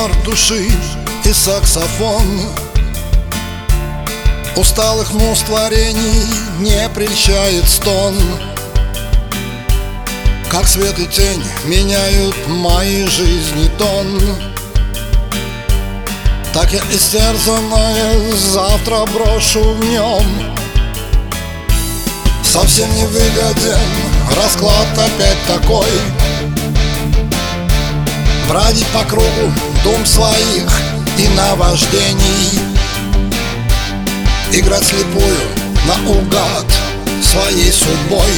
Гитар души и саксофон. Усталых муз творений не прельщает стон. Как свет и тень меняют мои жизни тон, так я истерзанное завтра брошу в нем. Совсем не выгоден расклад опять такой: бродить по кругу дум своих и наваждений, играть слепую наугад своей судьбой.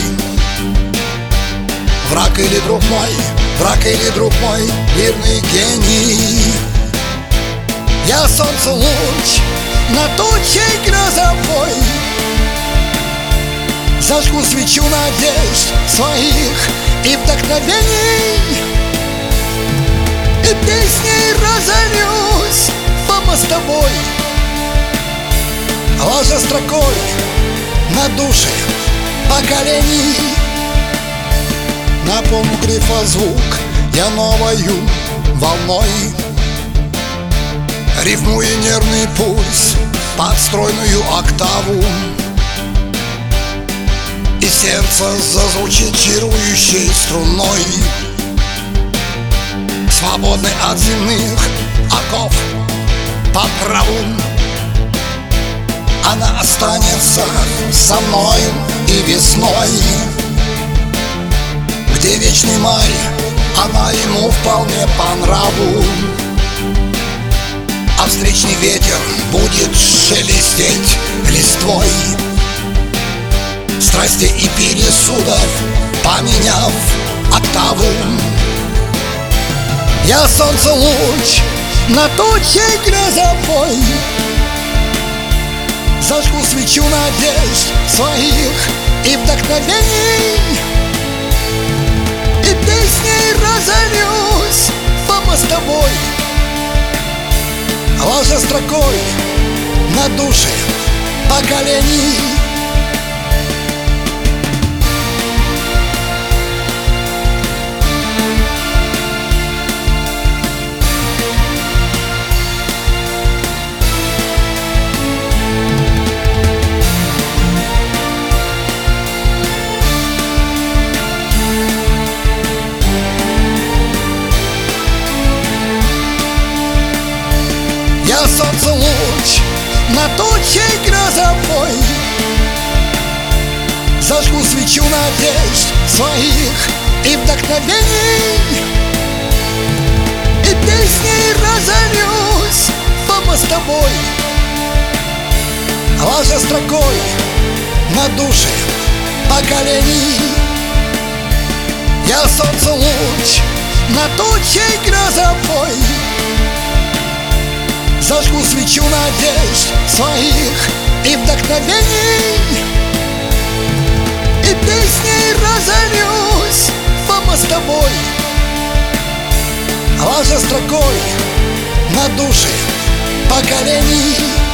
Враг или друг мой, враг или друг мой, мирный гений. Я солнце луч на тучей грозовой, зажгу свечу надежд своих и вдохновений, и песней разорюсь по мостовой, ложа строкой на души поколений. Наполню грифа звук я новою волной, рифмуя нервный пульс под стройную октаву, и сердце зазвучит чарующей струной, свободный от земных оков по праву. Она останется со мною и весной, где вечный май, она ему вполне по нраву. А встречный ветер будет шелестеть листвой, страстей и пересудов поменяв октаву. Я солнце луч на тучей грозовой, зажгу свечу надежд своих и вдохновений, и песней разорюсь по мостовой, ложа строкой на души поколений. Я солнце луч на тучей грозовой, зажгу свечу надежд своих и вдохновений, и песней разорюсь по мостовой, ложа строкой на души поколений. Я солнце луч на тучей грозовой, зажгу свечу надежд своих и вдохновений, и песней разорюсь по мостовой, ложа строкой на души поколений.